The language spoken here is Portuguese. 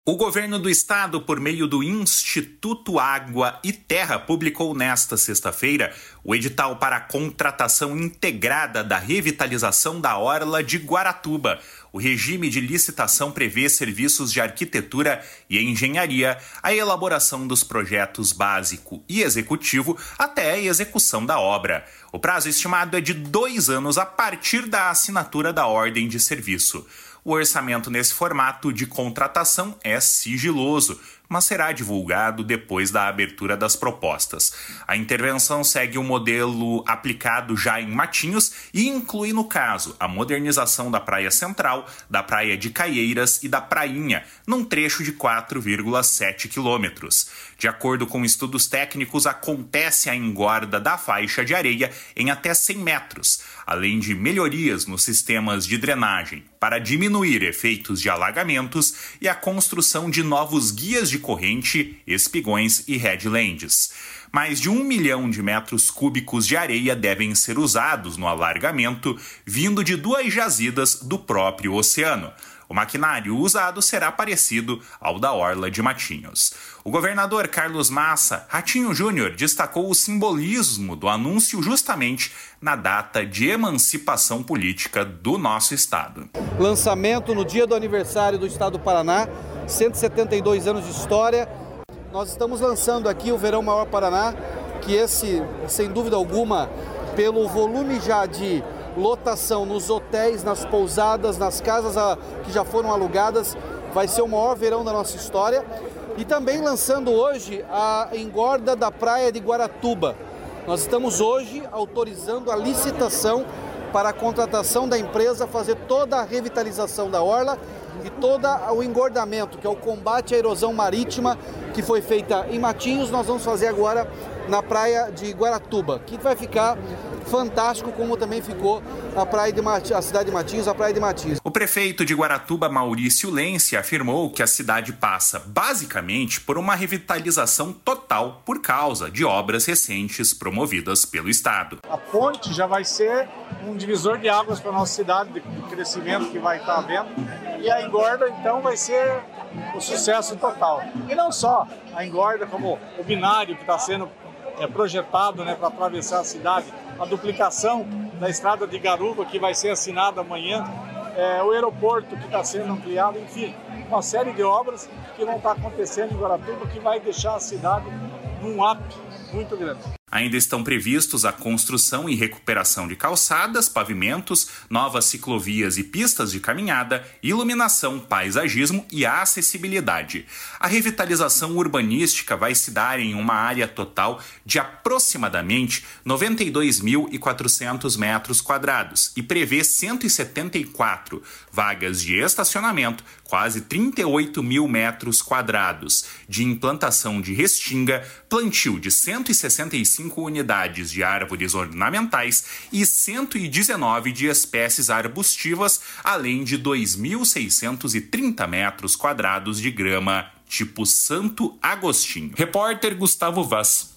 O governo do estado, por meio do Instituto Água e Terra, publicou nesta sexta-feira o edital para a contratação integrada da revitalização da orla de Guaratuba. O regime de licitação prevê serviços de arquitetura e engenharia, a elaboração dos projetos básico e executivo até a execução da obra. O prazo estimado é de 2 anos a partir da assinatura da ordem de serviço. O orçamento nesse formato de contratação é sigiloso, mas será divulgado depois da abertura das propostas. A intervenção segue o modelo aplicado já em Matinhos e inclui, no caso, a modernização da Praia Central, da Praia de Caieiras e da Prainha, num trecho de 4,7 quilômetros. De acordo com estudos técnicos, acontece a engorda da faixa de areia em até 100 metros, além de melhorias nos sistemas de drenagem, para diminuir efeitos de alagamentos e a construção de novos guias de corrente, espigões e headlands. Mais de 1 milhão de metros cúbicos de areia devem ser usados no alargamento, vindo de 2 jazidas do próprio oceano. O maquinário usado será parecido ao da orla de Matinhos. O governador Carlos Massa, Ratinho Júnior, destacou o simbolismo do anúncio justamente na data de emancipação política do nosso estado. Lançamento no dia do aniversário do estado do Paraná, 172 anos de história. Nós estamos lançando aqui o Verão Maior Paraná, que esse, sem dúvida alguma, pelo volume já de lotação nos hotéis, nas pousadas, nas casas que já foram alugadas, vai ser o maior verão da nossa história. E também lançando hoje a engorda da praia de Guaratuba. Nós estamos hoje autorizando a licitação para a contratação da empresa fazer toda a revitalização da orla e todo o engordamento, que é o combate à erosão marítima, que foi feita em Matinhos, nós vamos fazer agora na praia de Guaratuba, que vai ficar fantástico, como também ficou a cidade de Matinhos, a praia de Matinhos. O prefeito de Guaratuba, Maurício Lenci, afirmou que a cidade passa basicamente por uma revitalização total por causa de obras recentes promovidas pelo estado. A ponte já vai ser um divisor de águas para a nossa cidade, de crescimento que vai estar havendo, e a engorda então vai ser o sucesso total. E não só a engorda, como o binário que está sendo projetado, para atravessar a cidade, a duplicação da estrada de Garuva, que vai ser assinada amanhã, o aeroporto que está sendo ampliado, enfim, uma série de obras que vão estar acontecendo em Guaratuba, que vai deixar a cidade num up muito grande. Ainda estão previstos a construção e recuperação de calçadas, pavimentos, novas ciclovias e pistas de caminhada, iluminação, paisagismo e acessibilidade. A revitalização urbanística vai se dar em uma área total de aproximadamente 92.400 metros quadrados e prevê 174 vagas de estacionamento, quase 38 mil metros quadrados, de implantação de restinga, plantio de 165 unidades de árvores ornamentais e 119 de espécies arbustivas, além de 2.630 metros quadrados de grama tipo Santo Agostinho. Repórter Gustavo Vaz.